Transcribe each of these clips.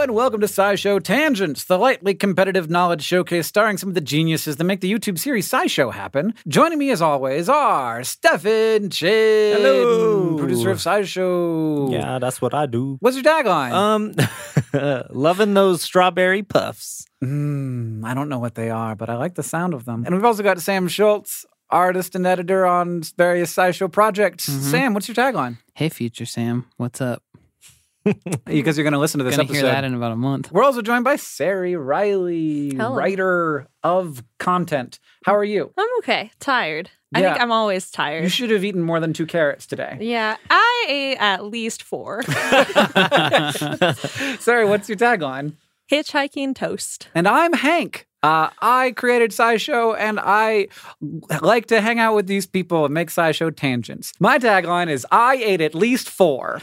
and welcome to SciShow Tangents, the lightly competitive knowledge showcase starring some of the geniuses that make the YouTube series SciShow happen. Joining me, as always, are Stefan Chin, Hello, producer of SciShow. Yeah, that's what I do. What's your tagline? Loving those strawberry puffs. I don't know what they are, but I like the sound of them. And we've also got Sam Schultz, artist and editor on various SciShow projects. Sam, what's your tagline? Hey, future Sam, what's up? Because you're going to listen to this Gonna episode. hear that in about a month. We're also joined by Sari Riley, Hello. writer of content. How are you? I'm okay. Tired. I Yeah. think I'm always tired. You should have eaten more than 2 carrots today. Yeah, I ate at least 4. Sari, what's your tagline? Hitchhiking toast. And I'm Hank. I created SciShow, and I like to hang out with these people and make SciShow tangents. My tagline is, I ate at least 4.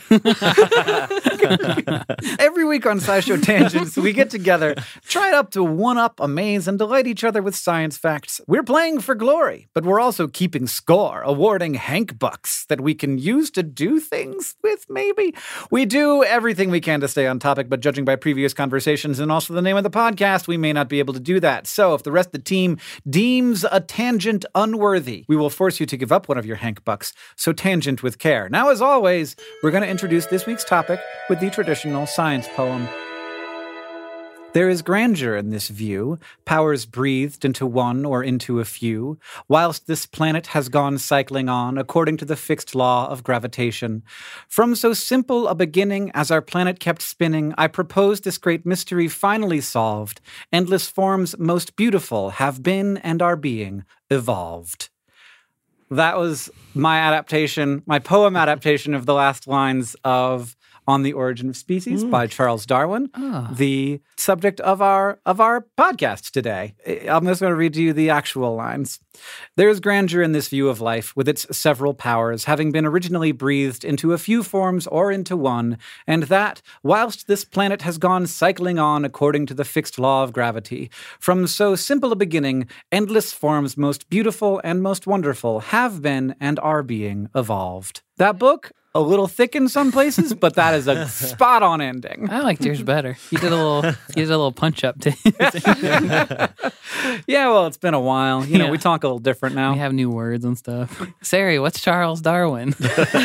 Every week on SciShow Tangents, we get together, try up to one-up, amaze, and delight each other with science facts. We're playing for glory, but we're also keeping score, awarding Hank Bucks that we can use to do things with, maybe. We do everything we can to stay on topic, but judging by previous conversations and also the name of the podcast, we may not be able to do that. So if the rest of the team deems a tangent unworthy, we will force you to give up one of your Hank Bucks. So tangent with care. Now, as always, we're going to introduce this week's topic with the traditional science poem. There is grandeur in this view, powers breathed into one or into a few, whilst this planet has gone cycling on according to the fixed law of gravitation. From so simple a beginning as our planet kept spinning, I propose this great mystery finally solved. Endless forms most beautiful have been and are being evolved. That was my adaptation, my poem adaptation of the last lines of On the Origin of Species by Charles Darwin, the subject of our podcast today. I'm just going to read you the actual lines. There is grandeur in this view of life, with its several powers, having been originally breathed into a few forms or into one, and that, whilst this planet has gone cycling on according to the fixed law of gravity, from so simple a beginning, endless forms most beautiful and most wonderful have been and are being evolved. That book, a little thick in some places, but that is a spot-on ending. I liked yours better. You did a little punch up too. Yeah, well, it's been a while. You know, Yeah. we talk a little different now. We have new words and stuff. Sari, what's Charles Darwin?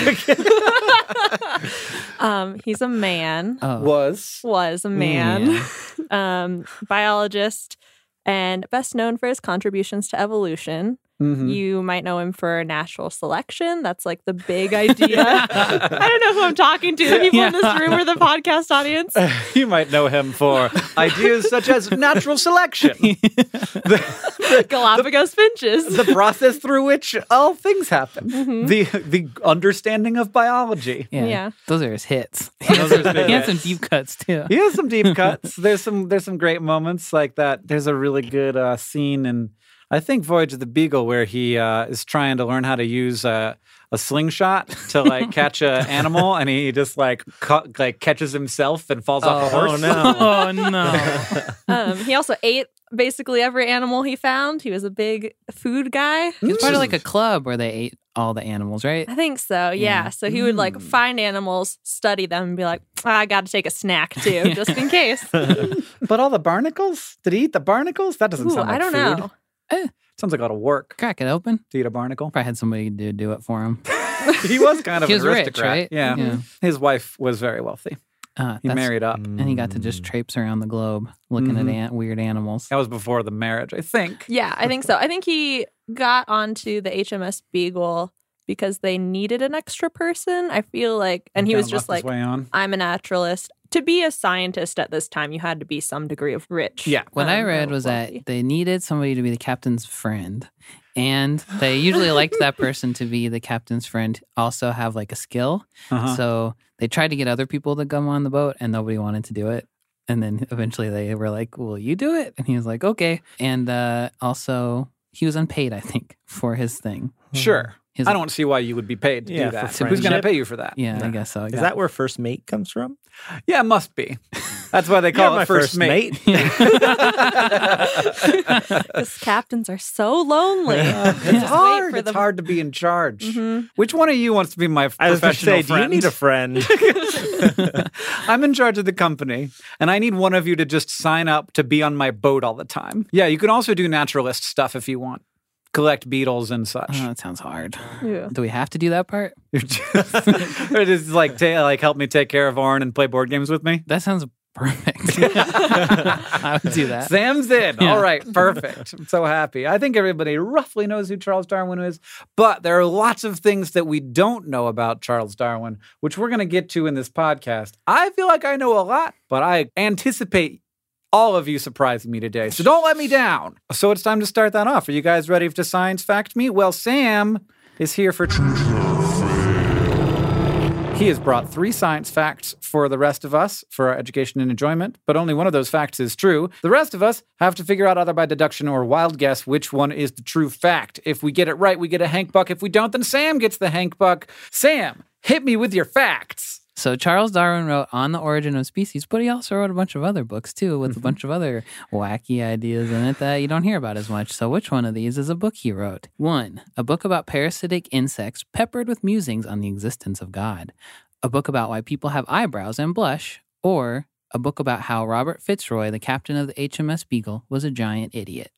He's a man. Was Was a man. Biologist and best known for his contributions to evolution. You might know him for natural selection. That's like the big idea. I don't know who I'm talking to. The people in this room or the podcast audience. You might know him for ideas such as natural selection, Galapagos finches. the process through which all things happen, the understanding of biology. Yeah. Those are his hits. Those are his big He had some hits. deep cuts too. He has some deep cuts. There's some great moments like that. There's a really good scene in, I think, Voyage of the Beagle, where he is trying to learn how to use a slingshot to like catch an animal, and he just like catches himself and falls off a horse. Oh, no. Oh no! He also ate basically every animal he found. He was a big food guy. He was part of like a club where they ate all the animals, right? I think so, yeah. So he would like find animals, study them, and be like, I got to take a snack too, just in case. But all the barnacles? Did he eat the barnacles? That doesn't Ooh, sound like I don't food. know. Sounds like a lot of work Crack it open. to eat a barnacle. Probably had somebody to do it for him. He was kind of He was an rich, aristocrat. right? Yeah. Yeah. His wife was very wealthy. He That's- married up. and he got to just traipse around the globe looking at weird animals. That was before the marriage, I think. Yeah, I think so. I think he got onto the HMS Beagle because they needed an extra person. I feel like, and he was just like, way on. I'm a naturalist. To be a scientist at this time, you had to be some degree of rich. Yeah. What I read was wealthy. that they needed somebody to be the captain's friend. And they usually liked that person to be the captain's friend, also have like a skill. So they tried to get other people to come on the boat and nobody wanted to do it. And then eventually they were like, will you do it? And he was like, okay. And also he was unpaid, I think, for his thing. Sure. His- I don't see why you would be paid to Yeah, do that. for Who's going to friendship. pay you for that? Yeah, I guess so. Is that where first mate comes from? Yeah, it must be. That's why they call You're it my first mate. Because captains are so lonely. It's hard. It's hard to be in charge. Which one of you wants to be my I was going to professional say, do you friend? need a friend? I'm in charge of the company, and I need one of you to just sign up to be on my boat all the time. Yeah, you can also do naturalist stuff if you want. Collect beetles and such. Oh, that sounds hard. Yeah. Do we have to do that part? Or just like help me take care of Orin and play board games with me. That sounds perfect. I would do that. Sam's in. Yeah. All right, perfect. I'm so happy. I think everybody roughly knows who Charles Darwin is, but there are lots of things that we don't know about Charles Darwin, which we're going to get to in this podcast. I feel like I know a lot, but I anticipate all of you surprising me today, so don't let me down. So it's time to start that off. Are you guys ready to science fact me? Well, Sam is here for... He has brought 3 science facts for the rest of us for our education and enjoyment, but only one of those facts is true. The rest of us have to figure out either by deduction or wild guess which one is the true fact. If we get it right, we get a Hank Buck. If we don't, then Sam gets the Hank Buck. Sam, hit me with your facts. So Charles Darwin wrote On the Origin of Species, but he also wrote a bunch of other books too with a bunch of other wacky ideas in it that you don't hear about as much. So which one of these is a book he wrote? 1. A book about parasitic insects peppered with musings on the existence of God. A book about why people have eyebrows and blush. Or a book about how Robert Fitzroy, the captain of the HMS Beagle, was a giant idiot.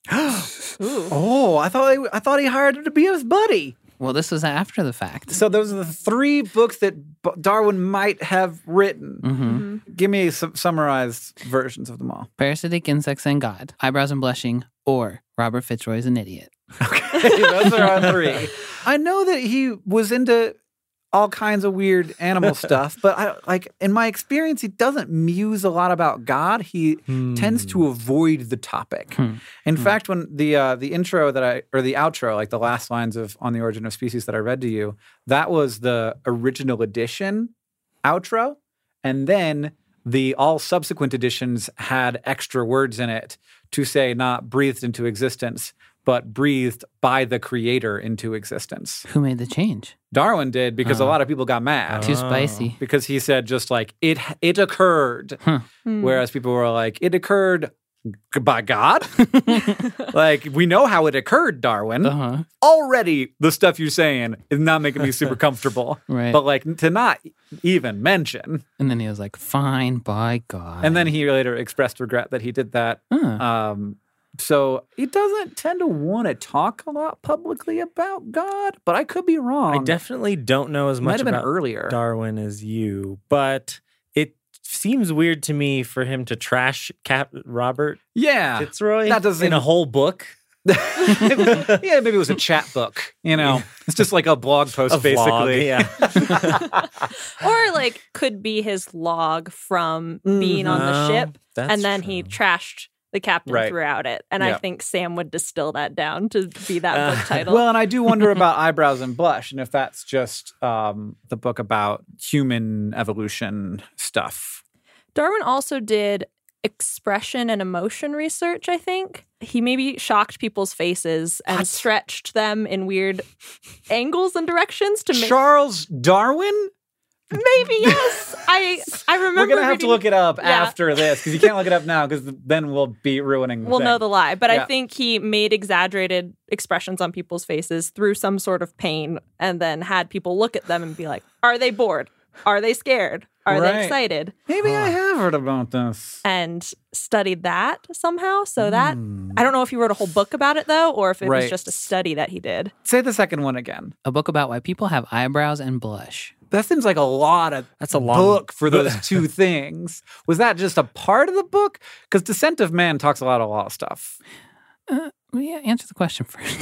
Oh, I thought he hired him to be his buddy. Well, this was after the fact. So those are the 3 books that Darwin might have written. Mm-hmm. Give me some summarized versions of them all. Parasitic insects and God, eyebrows and blushing, or Robert Fitzroy's an idiot. Okay, those are our 3. I know that he was into all kinds of weird animal stuff, but in my experience, he doesn't muse a lot about God. He tends to avoid the topic. In fact, when the intro the outro, like the last lines of On the Origin of Species that I read to you, that was the original edition outro, and then the all subsequent editions had extra words in it to say not breathed into existence, but breathed by the creator into existence. Who made the change? Darwin did, because a lot of people got mad. Too spicy. Because he said just like, it occurred. Whereas people were like, it occurred by God? Like, we know how it occurred, Darwin. Uh-huh. Already, the stuff you're saying is not making me super comfortable. Right. But like, to not even mention. And then he was like, fine, by God. And then he later expressed regret that he did that. So he doesn't tend to want to talk a lot publicly about God, but I could be wrong. I definitely don't know as Might much have been about earlier. Darwin as you, but it seems weird to me for him to trash Robert Yeah. Fitzroy That doesn't in a whole book. Yeah, maybe it was a chat book, you know. It's just like a blog post, A basically. vlog, yeah. Or like could be his log from being on the ship, That's and then he trashed the captain Right. throughout it. And I Yeah. think Sam would distill that down to be that book title. Well, and I do wonder about eyebrows and blush, and if that's just the book about human evolution stuff. Darwin also did expression and emotion research, I think. He maybe shocked people's faces and stretched them in weird angles and directions to make... Charles Darwin? Maybe, yes. I remember We're going to have to reading- look it up Yeah. after this, because you can't look it up now, because then we'll be ruining the We'll know thing. the lie. But Yeah. I think he made exaggerated expressions on people's faces through some sort of pain and then had people look at them and be like, are they bored? Are they scared? Are Right. they excited? Maybe I have heard about this. And studied that somehow. So that, I don't know if he wrote a whole book about it though, or if it Right. was just a study that he did. Say the second one again. A book about why people have eyebrows and blush. That seems like a lot of That's a long book for those 2 things. Was that just a part of the book? Because Descent of Man talks a lot of stuff. Well, yeah, answer the question first.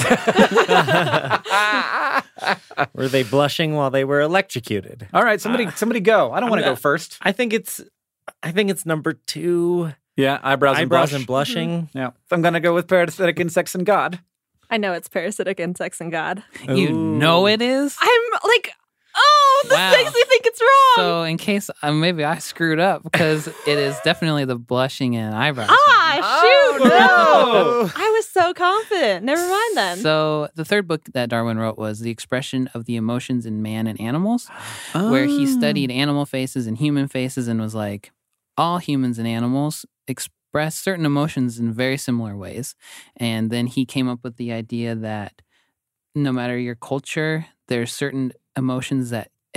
Were they blushing while they were electrocuted? All right, somebody go. I don't want to go first. I think it's number 2. Yeah, eyebrows and blush. And blushing. Yeah, I'm gonna go with parasitic insects and God. I know it's parasitic insects and God. You know it is? I'm like, oh, this Wow. makes me think it's wrong. So in case maybe I screwed up, because it is definitely the blushing and eyebrows. shoot, no. no. I was so confident. Never mind then. So the third book that Darwin wrote was The Expression of the Emotions in Man and Animals, where he studied animal faces and human faces and was like, all humans and animals express certain emotions in very similar ways. And then he came up with the idea that no matter your culture, there's certain emotions that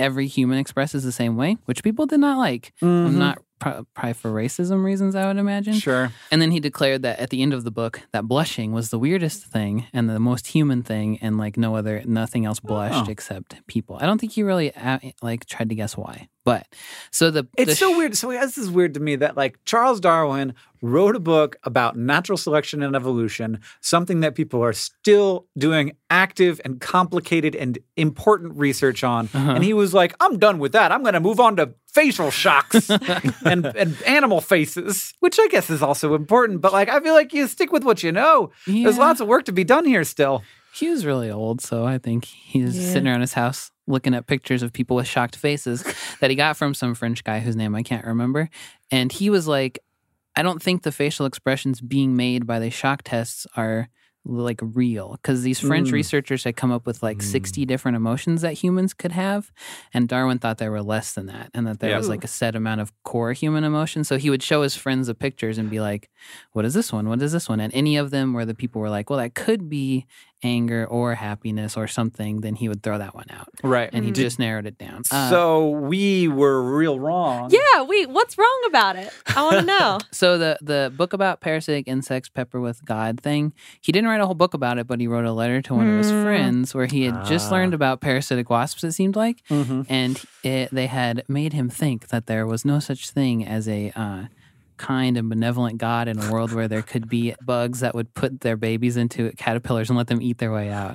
every human expresses the same way, which people did not like. I'm not probably for racism reasons, I would imagine. Sure. And then he declared that at the end of the book, that blushing was the weirdest thing and the most human thing, and like nothing else blushed except people. I don't think he really tried to guess why. But so it's so weird. So this is weird to me that like Charles Darwin wrote a book about natural selection and evolution, something that people are still doing active and complicated and important research on. And he was like, I'm done with that. I'm going to move on to facial shocks and animal faces, which I guess is also important. But like, I feel like you stick with what you know. Yeah. There's lots of work to be done here still. He was really old, so I think he's sitting around his house looking at pictures of people with shocked faces that he got from some French guy whose name I can't remember. And he was like, I don't think the facial expressions being made by the shock tests are like real, because these French researchers had come up with like 60 different emotions that humans could have, and Darwin thought there were less than that, and that there was like a set amount of core human emotions. So he would show his friends the pictures and be like, what is this one? What is this one? And any of them where the people were like, well, that could be anger or happiness or something, then he would throw that one out. Right. And he just narrowed it down. So we were real wrong. Yeah, wait, what's wrong about it? I want to know. So the book about parasitic insects, Pepper with God thing, he didn't write a whole book about it, but he wrote a letter to one of his friends where he had just learned about parasitic wasps, it seemed like, and they had made him think that there was no such thing as a kind and benevolent God in a world where there could be bugs that would put their babies into caterpillars and let them eat their way out.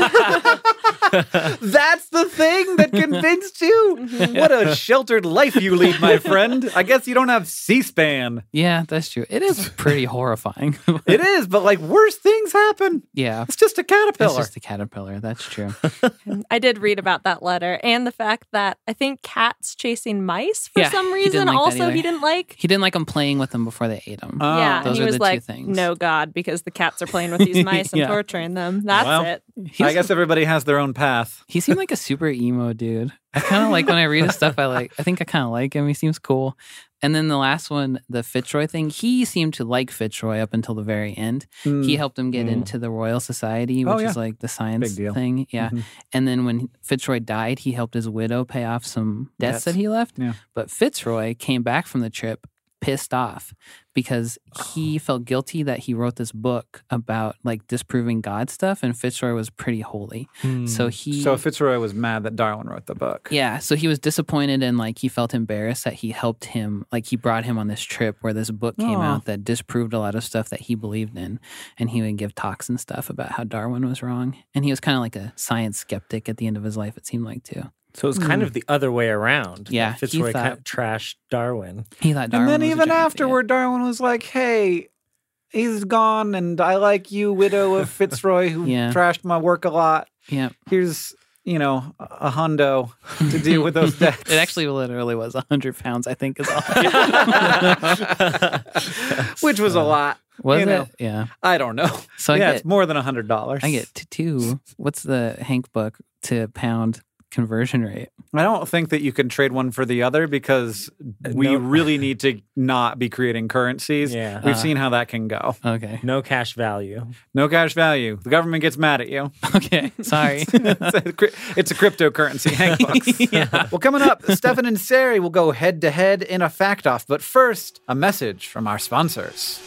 That's the thing that convinced you? What a sheltered life you lead, my friend. I guess you don't have C-SPAN. Yeah, that's true. It is pretty horrifying. It is, but like worse things happen. Yeah. It's just a caterpillar. It's just a caterpillar. That's true. I did read about that letter and the fact that I think cats chasing mice for some he didn't reason like that also either. he didn't like. He didn't like them playing with them before they ate them. Yeah, Those and he are was the like, two things. no God, because the cats are playing with these mice and torturing them. That's it. I guess everybody has their own path. He seemed like a super emo dude. I kind of like when I read his stuff. I think I kind of like him. He seems cool. And then the last one, the Fitzroy thing, he seemed to like Fitzroy up until the very end. He helped him get into the Royal Society, which is like the science thing. Yeah. And then when Fitzroy died, he helped his widow pay off some debts that he left. Yeah. But Fitzroy came back from the trip pissed off because he felt guilty that he wrote this book about like disproving God stuff, and Fitzroy was pretty holy. So Fitzroy was mad that Darwin wrote the book. Yeah, so he was disappointed and like he felt embarrassed that he helped him, like he brought him on this trip where this book came out that disproved a lot of stuff that he believed in, and he would give talks and stuff about how Darwin was wrong. And he was kind of like a science skeptic at the end of his life, it seemed like, too. So it was kind of the other way around. Yeah, Fitzroy kind of trashed Darwin. He thought Darwin was a even giant afterward, Darwin was like, hey, he's gone, and I like you, widow of Fitzroy, who trashed my work a lot. Yeah. Here's, a hundo to deal with those debts. It actually literally was 100 pounds, I think, is all. Which was a lot. Was it? Yeah. I don't know. So it's more than $100. I get two. What's the Hank book to pound conversion rate? I don't think that you can trade one for the other because we really need to not be creating currencies. Yeah. We've seen how that can go. Okay. No cash value. No cash value. The government gets mad at you. Okay. Sorry. It's a cryptocurrency. Hank bucks. Well, coming up, Stefan and Sari will go head to head in a fact off. But first, a message from our sponsors.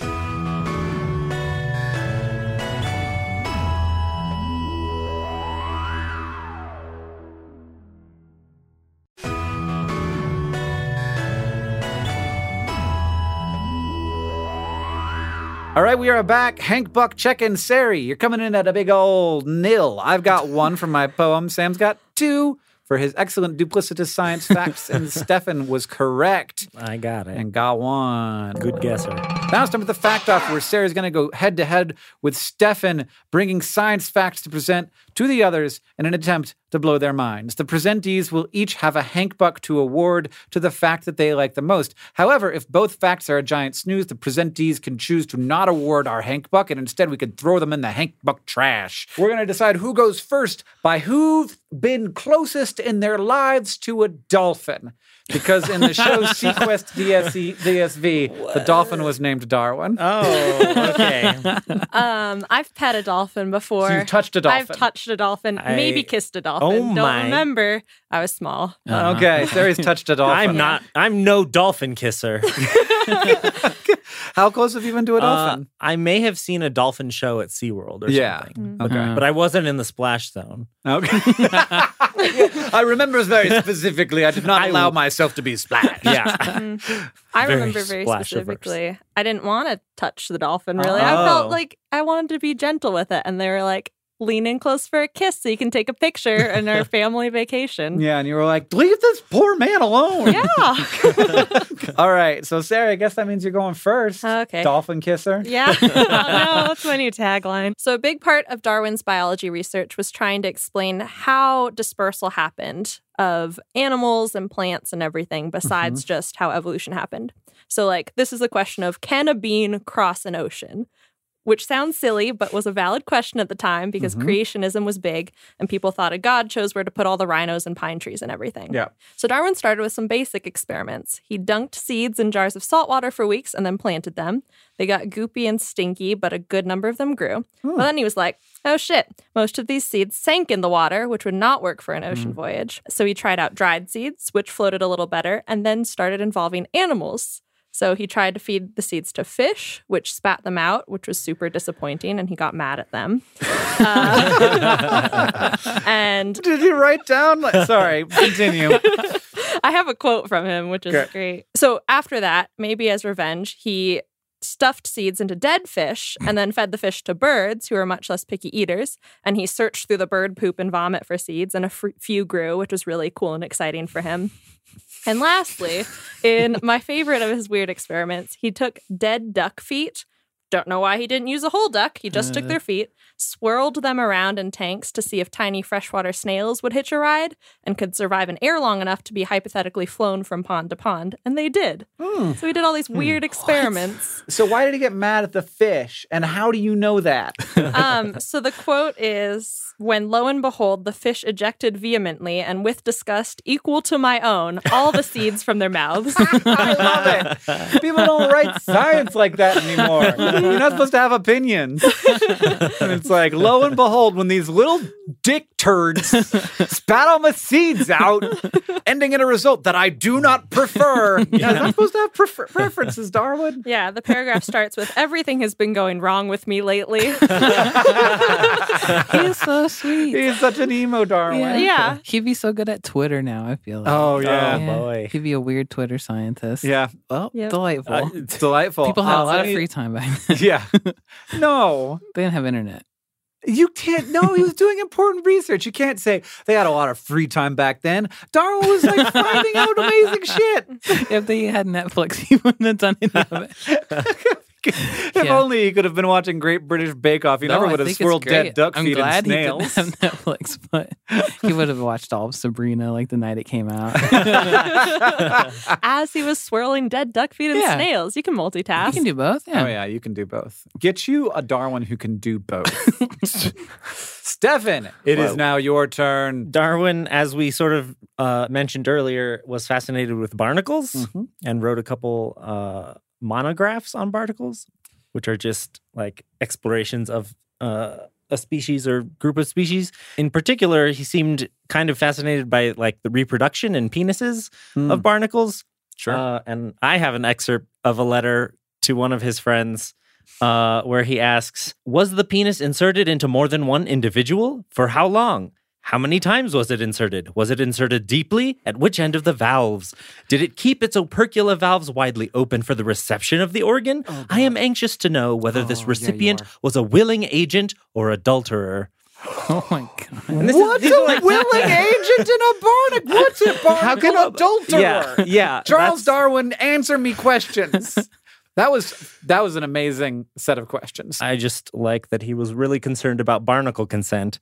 All right, we are back. Hank Buck, check-in. Sari, you're coming in at a big old nil. I've got one for my poem. Sam's got two for his excellent duplicitous science facts, and Stefan was correct. I got it. And got one. Good guesser. Now it's time for the fact off, where Sari's going to go head-to-head with Stefan, bringing science facts to present to the others in an attempt to blow their minds. The presentees will each have a Hank Buck to award to the fact that they like the most. However, if both facts are a giant snooze, the presentees can choose to not award our Hank Buck, and instead we could throw them in the Hank Buck trash. We're going to decide who goes first by who've been closest in their lives to a dolphin. because in the show Sequest DSV, the dolphin was named Darwin. Oh, okay. I've pet a dolphin before. So you've touched a dolphin. I've touched a dolphin, maybe kissed a dolphin. Oh, Don't remember. I was small. Okay, Sari's touched a dolphin. I'm no dolphin kisser. How close have you been to a dolphin? I may have seen a dolphin show at SeaWorld or something. Okay. But I wasn't in the splash zone. Okay. I remember very specifically, I did not allow myself to be splashed. Yeah. I Very remember very splash specifically. I didn't want to touch the dolphin, really. I felt like I wanted to be gentle with it. And they were like, lean in close for a kiss so you can take a picture in our family vacation. Yeah, and you were like, leave this poor man alone. Yeah. All right, so Sarah, I guess that means you're going first. Okay. Dolphin kisser. Yeah. Oh, no, that's my new tagline. So a big part of Darwin's biology research was trying to explain how dispersal happened of animals and plants and everything besides just how evolution happened. So like, this is a question of, can a bean cross an ocean? Which sounds silly, but was a valid question at the time because creationism was big and people thought a god chose where to put all the rhinos and pine trees and everything. Yeah. So Darwin started with some basic experiments. He dunked seeds in jars of salt water for weeks and then planted them. They got goopy and stinky, but a good number of them grew. But then he was like, oh shit, most of these seeds sank in the water, which would not work for an ocean voyage. So he tried out dried seeds, which floated a little better, and then started involving animals. So he tried to feed the seeds to fish, which spat them out, which was super disappointing, and he got mad at them. And did he write down? Sorry, continue. I have a quote from him, which is great. So after that, maybe as revenge, he stuffed seeds into dead fish and then fed the fish to birds who are much less picky eaters. And he searched through the bird poop and vomit for seeds, and a few grew, which was really cool and exciting for him. And lastly, in my favorite of his weird experiments, he took dead duck feet. Don't know why he didn't use a whole duck. He just took their feet, swirled them around in tanks to see if tiny freshwater snails would hitch a ride and could survive in air long enough to be hypothetically flown from pond to pond. And they did. So he did all these weird experiments. So why did he get mad at the fish? And how do you know that? So the quote is, when lo and behold, the fish ejected vehemently and with disgust equal to my own, all the seeds from their mouths. I love it. People don't write science like that anymore. You're not supposed to have opinions. And it's like, lo and behold, when these little dick turds spat all my seeds out, ending in a result that I do not prefer. You're not supposed to have preferences, Darwin. Yeah, the paragraph starts with, everything has been going wrong with me lately. He's so sweet. He's such an emo Darwin. Yeah. He'd be so good at Twitter now, I feel like. Oh, yeah. Oh, boy. He'd be a weird Twitter scientist. Yeah. Well, Yep. delightful. It's delightful. People had a lot of free time back then. Yeah. No. They didn't have internet. You can't. No, he was doing important research. You can't say they had a lot of free time back then. Darwin was like finding out amazing shit. If they had Netflix, he wouldn't have done any of it. If only he could have been watching Great British Bake Off, he never would have swirled dead duck feet and snails. I'm glad he didn't have Netflix, but he would have watched all of Sabrina like the night it came out. As he was swirling dead duck feet and snails. You can multitask. You can do both. Yeah. Oh, yeah, you can do both. Get you a Darwin who can do both. Stefan, it is now your turn. Darwin, as we sort of mentioned earlier, was fascinated with barnacles and wrote a couple monographs on barnacles, which are just like explorations of a species or group of species. In particular, he seemed kind of fascinated by like the reproduction and penises of barnacles. Sure. And I have an excerpt of a letter to one of his friends where he asks, was the penis inserted into more than one individual? For how long? How many times was it inserted? Was it inserted deeply? At which end of the valves? Did it keep its opercula valves widely open for the reception of the organ? I am anxious to know whether this recipient was a willing agent or adulterer. Oh my God. What's a willing agent in a barnacle? What's a barnacle? How can adulterer? Yeah. Charles Darwin, answer me questions. That was an amazing set of questions. I just like that he was really concerned about barnacle consent.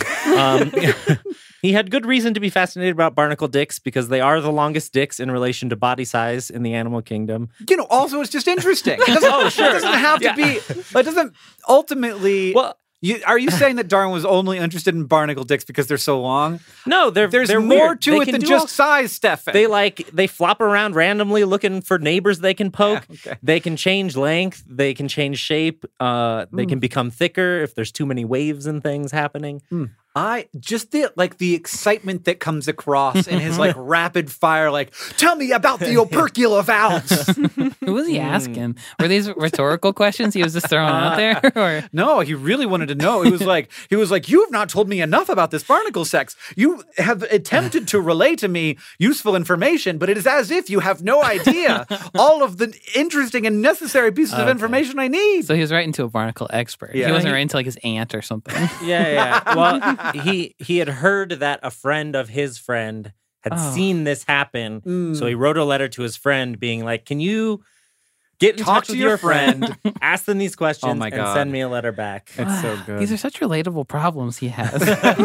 He had good reason to be fascinated about barnacle dicks because they are the longest dicks in relation to body size in the animal kingdom. You know, also it's just interesting. It doesn't have to be. It doesn't ultimately. Well, Are you saying that Darwin was only interested in barnacle dicks because they're so long? No, There's they're more weird. to They it can than do just all- size, Stefan. They flop around randomly looking for neighbors they can poke. Okay. They can change length. They can change shape. They can become thicker if there's too many waves and things happening. I just the excitement that comes across in his like rapid fire, like, tell me about the opercular valves. Who was he asking? Were these rhetorical questions he was just throwing out there? Or No, he really wanted to know. He was like, you have not told me enough about this barnacle sex. You have attempted to relay to me useful information, but it is as if you have no idea all of the interesting and necessary pieces of information I need. so he was writing to a barnacle expert. Yeah. He wasn't writing to like his aunt or something. Yeah. Well, he had heard that a friend of his friend had seen this happen. So he wrote a letter to his friend being like, can you get in Talk touch to with your your friend, ask them these questions, Oh my and God. send me a letter back. It's so good. These are such relatable problems he has.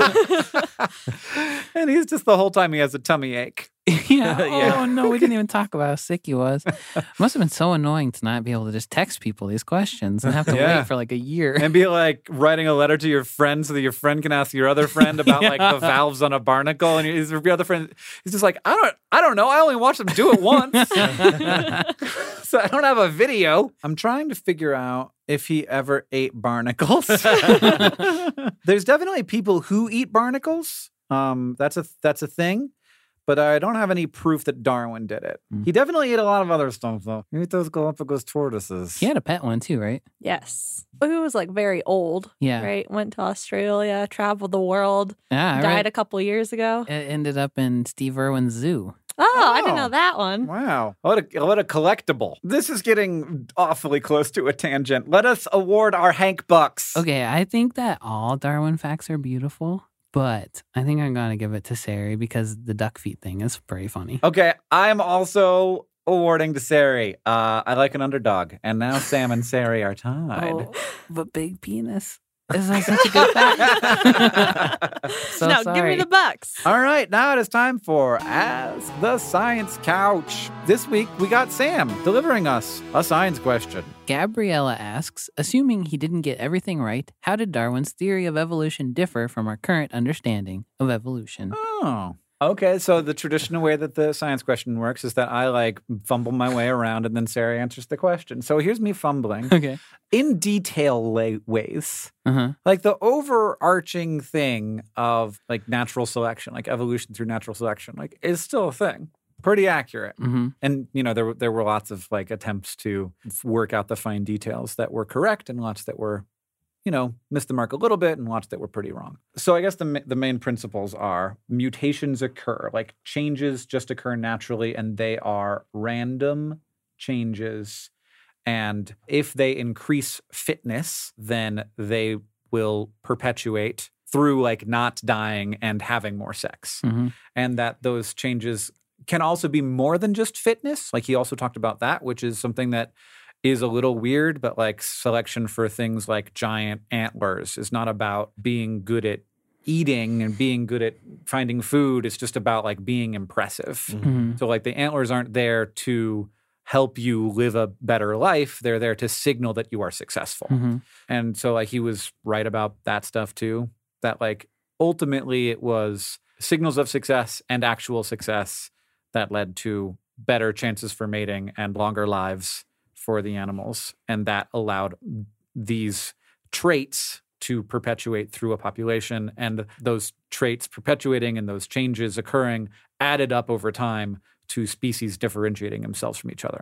And he's just the whole time he has a tummy ache. yeah. Yeah. Oh no, we didn't even talk about how sick he was. Must have been so annoying to not be able to just text people these questions and have to Yeah. wait for like a year. And be like writing a letter to your friend so that your friend can ask your other friend about like the valves on a barnacle, and your other friend is just like, I don't know. I only watched them do it once, so I don't have a video. I'm trying to figure out if he ever ate barnacles. There's definitely people who eat barnacles. That's a thing. But I don't have any proof that Darwin did it. He definitely ate a lot of other stuff, though. He ate those Galapagos tortoises. He had a pet one too, right? Yes. He was like very old. Yeah. Right. Went to Australia, traveled the world, Yeah, I died read- a couple years ago. It ended up in Steve Irwin's zoo. Oh, I didn't Oh. know that one. Wow. What a collectible. This is getting awfully close to a tangent. Let us award our Hank Bucks. Okay, I think that all Darwin facts are beautiful, but I think I'm going to give it to Sari because the duck feet thing is pretty funny. Okay, I'm also awarding to Sari. I like an underdog. And now Sam and Sari are tied. Oh, but big penis. Is that such a good fact? So no, give sorry. me the bucks. All right, now it is time for Ask the Science Couch. This week, we got Sam delivering us a science question. Gabriella asks, assuming he didn't get everything right, how did Darwin's theory of evolution differ from our current understanding of evolution? Oh. Okay, so the traditional way that the science question works is that I like fumble my way around and then Sarah answers the question. So here's me fumbling Okay. in detail ways. Uh-huh. Like the overarching thing of like natural selection, like evolution through natural selection, like is still a thing. Pretty accurate. Mm-hmm. And, you know, there were lots of like attempts to work out the fine details that were correct and lots that were, you know, missed the mark a little bit and lots that were pretty wrong. So I guess the main principles are mutations occur, like changes just occur naturally and they are random changes. And if they increase fitness, then they will perpetuate through like not dying and having more sex. Mm-hmm. And that those changes can also be more than just fitness. Like he also talked about that, which is something that is a little weird, but like selection for things like giant antlers is not about being good at eating and being good at finding food. It's just about like being impressive. Mm-hmm. So like the antlers aren't there to help you live a better life. They're there to signal that you are successful. Mm-hmm. And so like he was right about that stuff too, that like ultimately it was signals of success and actual success that led to better chances for mating and longer lives for the animals. And that allowed these traits to perpetuate through a population. And those traits perpetuating and those changes occurring added up over time to species differentiating themselves from each other.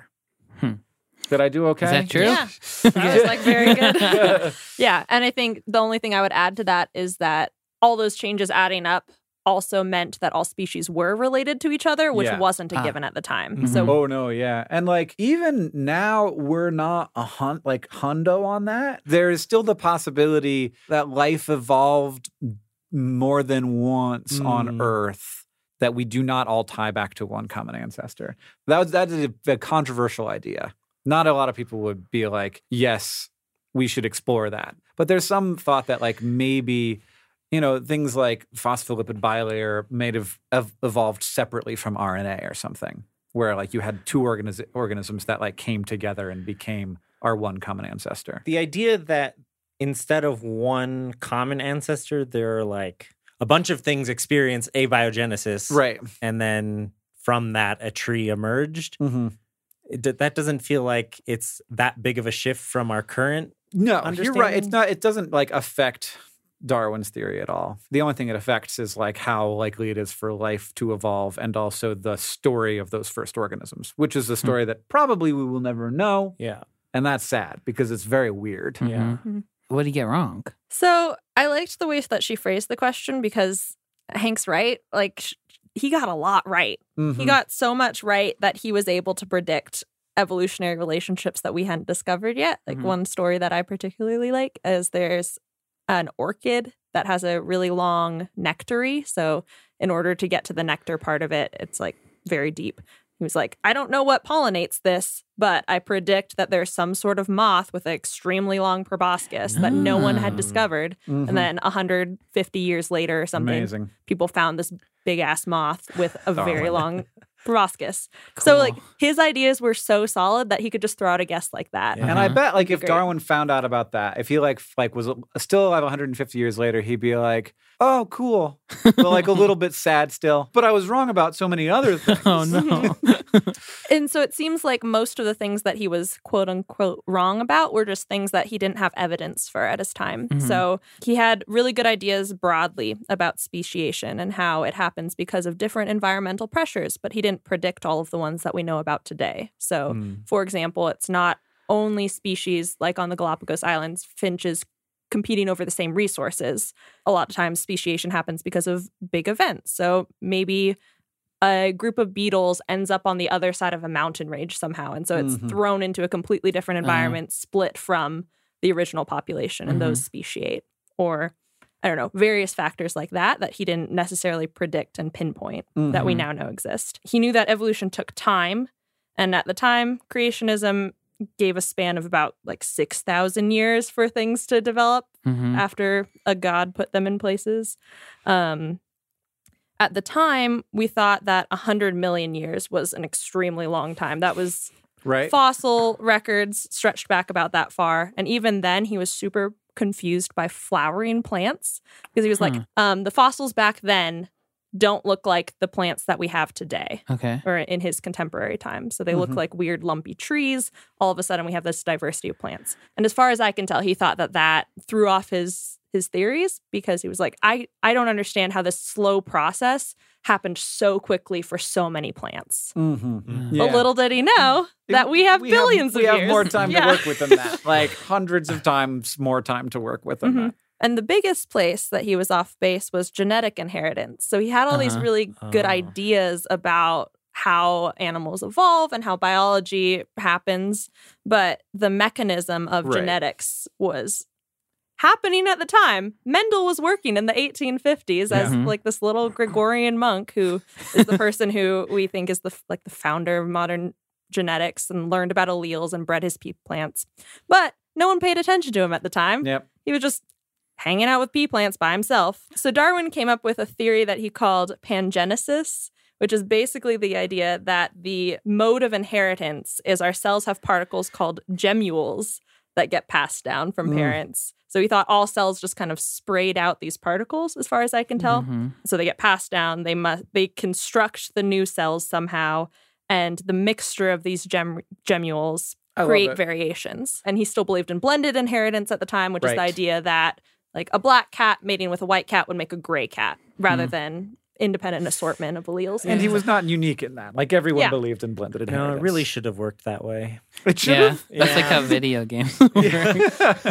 Did I do okay? Is that true? Yeah. That was like very good. Yeah. And I think the only thing I would add to that is that all those changes adding up also meant that all species were related to each other, which Yeah. wasn't a Ah. given at the time. Mhm. So Oh no, yeah. And like even now we're not hundo on that. There is still the possibility that life evolved more than once on Earth that we do not all tie back to one common ancestor. That is a controversial idea. Not a lot of people would be like, yes, we should explore that. But there's some thought that like maybe, you know, things like phospholipid bilayer may have evolved separately from RNA or something, where like you had two organisms that like came together and became our one common ancestor. The idea that instead of one common ancestor, there are like a bunch of things experience abiogenesis. Right. And then from that, a tree emerged. Mm-hmm. That doesn't feel like it's that big of a shift from our current No, you're right. It's understanding? not. It doesn't like affect Darwin's theory at all. The only thing it affects is like how likely it is for life to evolve, and also the story of those first organisms, which is a story that probably we will never know, Yeah. and that's sad because it's very weird. Yeah. What did he get wrong? So I liked the way that she phrased the question because Hank's right. Like, he got a lot right. Mhm. He got so much right that he was able to predict evolutionary relationships that we hadn't discovered yet. Like, one story that I particularly like is there's an orchid that has a really long nectary. So in order to get to the nectar part of it, it's like very deep. He was like, I don't know what pollinates this, but I predict that there's some sort of moth with an extremely long proboscis that no one had discovered. Mhm. And then 150 years later or something, Amazing. people found this big ass moth with a very Darwin. long proboscis. So like his ideas were so solid that he could just throw out a guess like that. Yeah. And I bet, like, Be if great. Darwin found out about that, if he like was still alive 150 years later, he'd be like, "Oh, cool," but like a little bit sad still. But I was wrong about so many other things. Oh no. And so it seems like most of the things that he was quote unquote wrong about were just things that he didn't have evidence for at his time. So he had really good ideas broadly about speciation and how it happens because of different environmental pressures, but he didn't predict all of the ones that we know about today. So, for example, it's not only species like on the Galapagos Islands, finches competing over the same resources. A lot of times speciation happens because of big events. So maybe a group of beetles ends up on the other side of a mountain range somehow. And so it's thrown into a completely different environment, split from the original population, and those speciate. Or, I don't know, various factors like that he didn't necessarily predict and pinpoint that we now know exist. He knew that evolution took time. And at the time, creationism gave a span of about like 6,000 years for things to develop after a god put them in places. At the time, we thought that 100 million years was an extremely long time. That was Right. fossil records stretched back about that far. And even then, he was super confused by flowering plants because he was like, the fossils back then don't look like the plants that we have today Okay. or in his contemporary time. So they look like weird lumpy trees. All of a sudden, we have this diversity of plants. And as far as I can tell, he thought that threw off his theories because he was like, I don't understand how this slow process happened so quickly for so many plants. Mm-hmm. But little did he know that we have billions of we years. have more time Yeah. to work with than that. Like hundreds of times more time to work with than that. And the biggest place that he was off base was genetic inheritance. So he had all these really good ideas about how animals evolve and how biology happens, but the mechanism of Right. genetics was happening at the time. Mendel was working in the 1850s as like this little Gregorian monk who is the person who we think is the founder of modern genetics and learned about alleles and bred his pea plants. But no one paid attention to him at the time. Yep. He was just hanging out with pea plants by himself. So Darwin came up with a theory that he called pangenesis, which is basically the idea that the mode of inheritance is our cells have particles called gemmules that get passed down from parents. So he thought all cells just kind of sprayed out these particles, as far as I can tell. So they get passed down. They construct the new cells somehow, and the mixture of these gemmules I love create it. variations. And he still believed in blended inheritance at the time, which is the Right. idea that like a black cat mating with a white cat would make a gray cat rather than independent assortment of alleles. And he was not unique in that. Like everyone Yeah. believed in blended No, inheritance. it really should have worked that way. It should Yeah. have. That's like how video games work.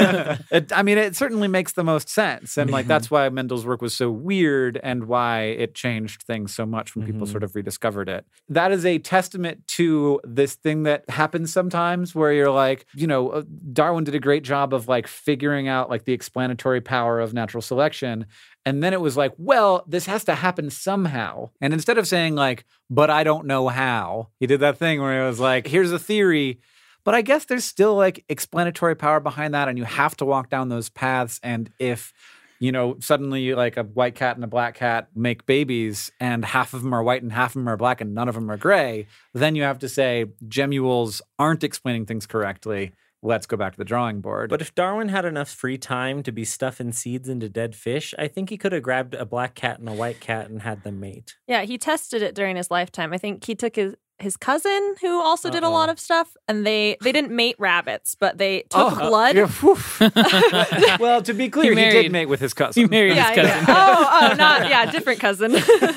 I mean, it certainly makes the most sense. And like that's why Mendel's work was so weird and why it changed things so much when people sort of rediscovered it. That is a testament to this thing that happens sometimes where you're like, you know, Darwin did a great job of like figuring out like the explanatory power of natural selection. And then it was like, well, this has to happen somehow. And instead of saying like, but I don't know how, he did that thing where it was like, here's a theory. But I guess there's still like explanatory power behind that, and you have to walk down those paths. And if, you know, suddenly like a white cat and a black cat make babies and half of them are white and half of them are black and none of them are gray, then you have to say gemmules aren't explaining things correctly. let's go back to the drawing board. But if Darwin had enough free time to be stuffing seeds into dead fish, I think he could have grabbed a black cat and a white cat and had them mate. Yeah, he tested it during his lifetime. I think he took his cousin, who also did a lot of stuff, and they didn't mate rabbits, but they took blood. Well, to be clear, he did mate with his cousin. He married his cousin. Different cousin.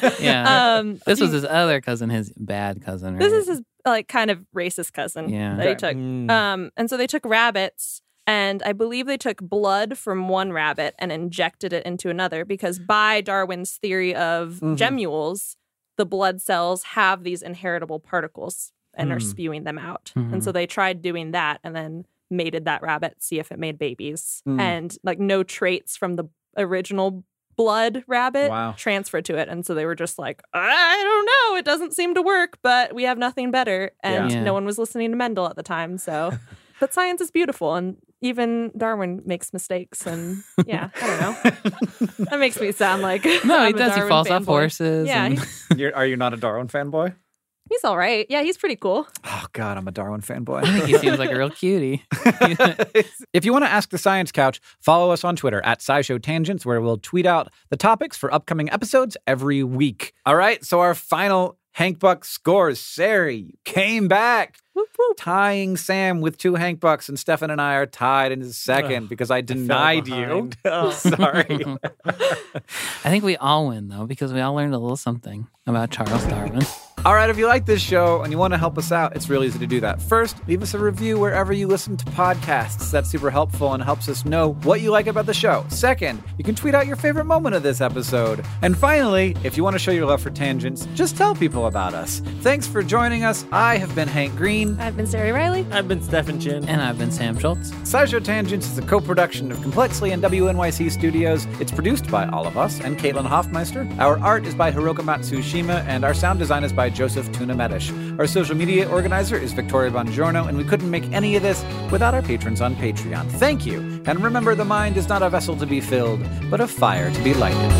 This was his other cousin, his bad cousin. Right? This is his kind of racist cousin that he took. And so they took rabbits, and I believe they took blood from one rabbit and injected it into another, because by Darwin's theory of gemmules, the blood cells have these inheritable particles and are spewing them out. And so they tried doing that and then mated that rabbit, see if it made babies. And like no traits from the original blood rabbit transferred to it. And so they were just like, I don't know, it doesn't seem to work, but we have nothing better. And no one was listening to Mendel at the time. So, but science is beautiful. And even Darwin makes mistakes. And I don't know. That makes me sound like no, he does. He falls off horses. Yeah. Are you not a Darwin fanboy? He's all right. Yeah, he's pretty cool. Oh, God, I'm a Darwin fanboy. I think he seems like a real cutie. If you want to ask the Science Couch, follow us on Twitter at SciShow Tangents, where we'll tweet out the topics for upcoming episodes every week. All right, so our final Hank Buck scores. Sari, you came back. Whoop, whoop. Tying Sam with 2 Hank Bucks, and Stefan and I are tied in second because I denied you. Oh, sorry. I think we all win, though, because we all learned a little something about Charles Darwin. All right, if you like this show and you want to help us out, it's really easy to do that. First, leave us a review wherever you listen to podcasts. That's super helpful and helps us know what you like about the show. Second, you can tweet out your favorite moment of this episode. And finally, if you want to show your love for tangents, just tell people about us. Thanks for joining us. I have been Hank Green. I've been Sari Riley. I've been Stefan Chin. And I've been Sam Schultz. SciShow Tangents is a co-production of Complexly and WNYC Studios. It's produced by all of us and Caitlin Hoffmeister. Our art is by Hiroka Matsushima, and our sound design is by Joseph Tuna Medish. Our social media organizer is Victoria Bongiorno, and we couldn't make any of this without our patrons on Patreon. Thank you. And remember, the mind is not a vessel to be filled, but a fire to be lighted.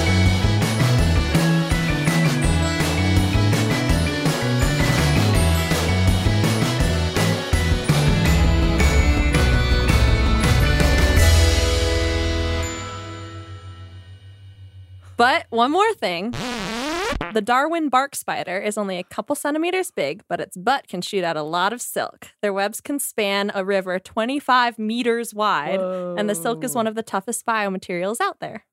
But one more thing. The Darwin bark spider is only a couple centimeters big, but its butt can shoot out a lot of silk. Their webs can span a river 25 meters wide, and the silk is one of the toughest biomaterials out there.